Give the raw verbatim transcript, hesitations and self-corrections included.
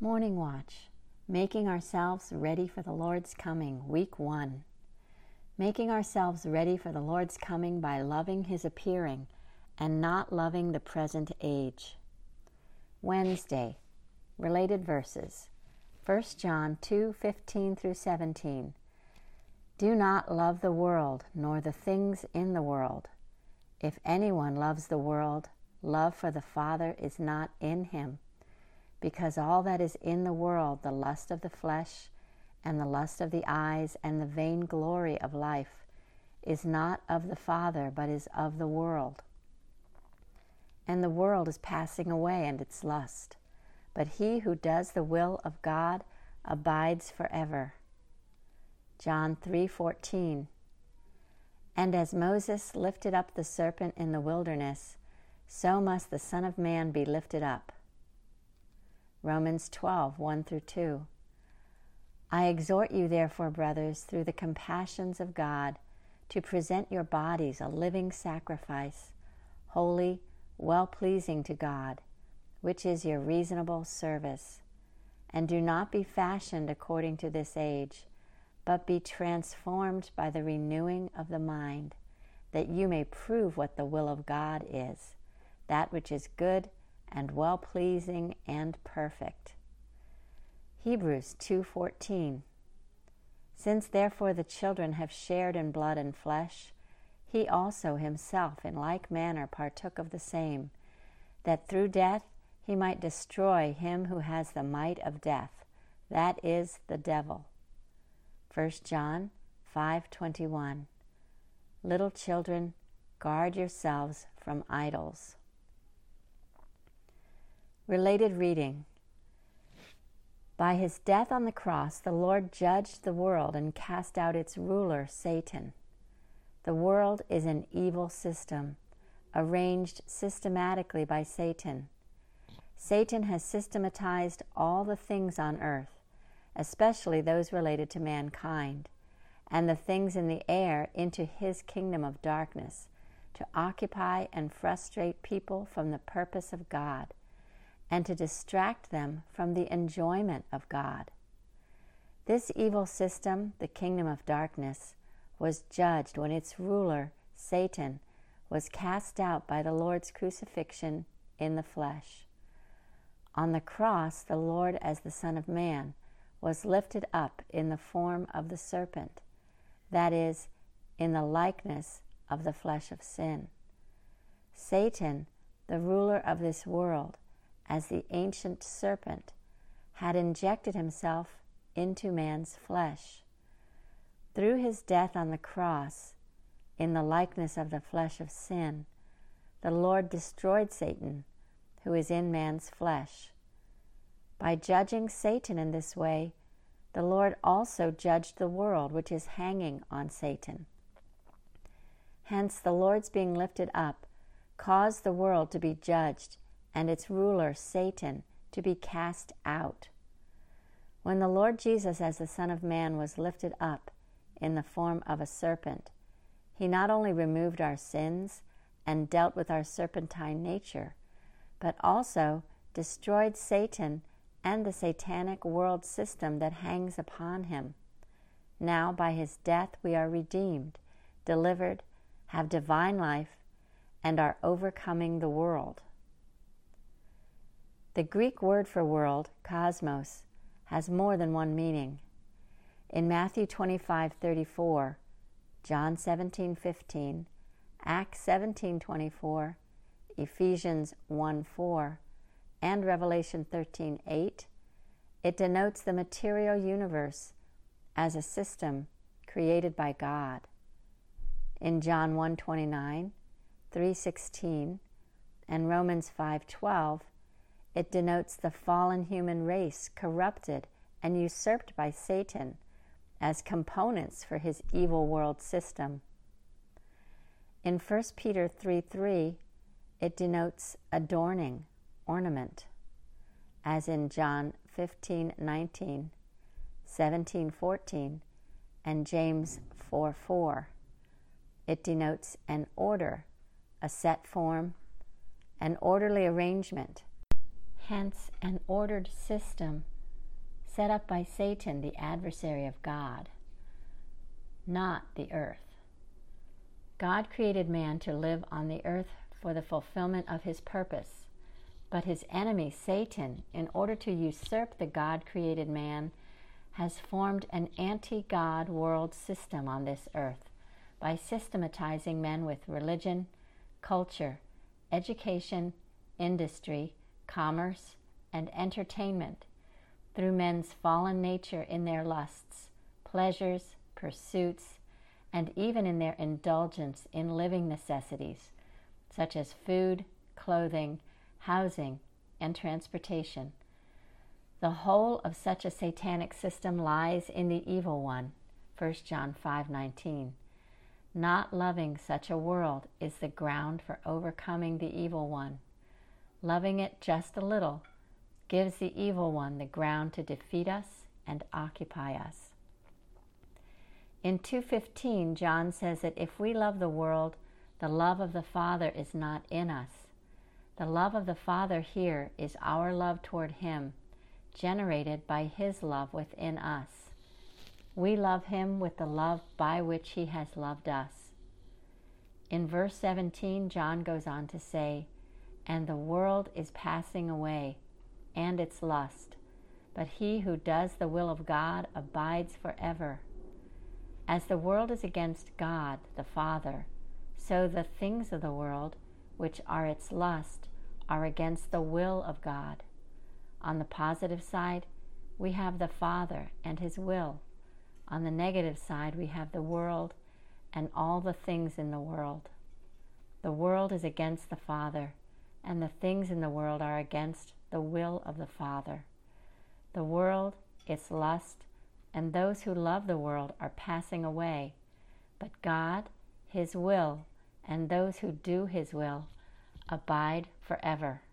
Morning Watch, Making Ourselves Ready for the Lord's Coming, Week one. Making ourselves ready for the Lord's coming by loving His appearing and not loving the present age. Wednesday, related verses. First John two fifteen through seventeen. Do not love the world, nor the things in the world. If anyone loves the world, love for the Father is not in him. Because all that is in the world, the lust of the flesh, and the lust of the eyes, and the vain glory of life, is not of the Father, but is of the world. And the world is passing away, and its lust. But he who does the will of God abides forever. John three fourteen. And as Moses lifted up the serpent in the wilderness, so must the Son of Man be lifted up. Romans twelve one through two. I exhort you, therefore, brothers, through the compassions of God, to present your bodies a living sacrifice, holy, well-pleasing to God, which is your reasonable service. And do not be fashioned according to this age, but be transformed by the renewing of the mind, that you may prove what the will of God is, that which is good and well-pleasing and perfect. Hebrews two fourteen. Since therefore the children have shared in blood and flesh, he also himself in like manner partook of the same, that through death he might destroy him who has the might of death, that is, the devil. First John five twenty-one. Little children, guard yourselves from idols. Related reading. By his death on the cross, the Lord judged the world and cast out its ruler, Satan. The world is an evil system, arranged systematically by Satan. Satan has systematized all the things on earth, especially those related to mankind, and the things in the air into his kingdom of darkness, to occupy and frustrate people from the purpose of God, and to distract them from the enjoyment of God. This evil system, the kingdom of darkness, was judged when its ruler, Satan, was cast out by the Lord's crucifixion in the flesh. On the cross, the Lord, as the Son of Man, was lifted up in the form of the serpent, that is, in the likeness of the flesh of sin. Satan, the ruler of this world, as the ancient serpent, had injected himself into man's flesh. Through his death on the cross, in the likeness of the flesh of sin, the Lord destroyed Satan, who is in man's flesh. By judging Satan in this way, the Lord also judged the world which is hanging on Satan. Hence, the Lord's being lifted up caused the world to be judged and its ruler, Satan, to be cast out. When the Lord Jesus, as the Son of Man, was lifted up in the form of a serpent, he not only removed our sins and dealt with our serpentine nature, but also destroyed Satan and the satanic world system that hangs upon him. Now, by his death, we are redeemed, delivered, have divine life, and are overcoming the world. The Greek word for world, cosmos, has more than one meaning. In Matthew twenty-five thirty-four, John seventeen fifteen, Acts seventeen twenty-four, Ephesians one four, and Revelation thirteen eight, it denotes the material universe as a system created by God. In John one twenty-nine, three sixteen, and Romans five twelve, it denotes the fallen human race corrupted and usurped by Satan as components for his evil world system. In First Peter three three, it denotes adorning, ornament, as in John fifteen nineteen, seventeen fourteen, and James four four. It denotes an order, a set form, an orderly arrangement, hence an ordered system set up by Satan, the adversary of God, not the earth. God created man to live on the earth for the fulfillment of his purpose, but his enemy, Satan, in order to usurp the God-created man, has formed an anti-God world system on this earth by systematizing men with religion, culture, education, industry, commerce, and entertainment through men's fallen nature in their lusts, pleasures, pursuits, and even in their indulgence in living necessities, such as food, clothing, housing, and transportation. The whole of such a satanic system lies in the evil one, First John five nineteen. Not loving such a world is the ground for overcoming the evil one. Loving it just a little gives the evil one the ground to defeat us and occupy us. In two fifteen, John says that if we love the world, the love of the Father is not in us. The love of the Father here is our love toward him, generated by his love within us. We love him with the love by which he has loved us. In verse seventeen, John goes on to say, "And the world is passing away, and its lust, but he who does the will of God abides forever. As the world is against God, the Father, so the things of the world, which are its lust, are against the will of God." On the positive side, we have the Father and his will. On the negative side, we have the world and all the things in the world. The world is against the Father, and the things in the world are against the will of the Father. The world, its lust, and those who love the world are passing away, but God, his will, and those who do his will abide forever.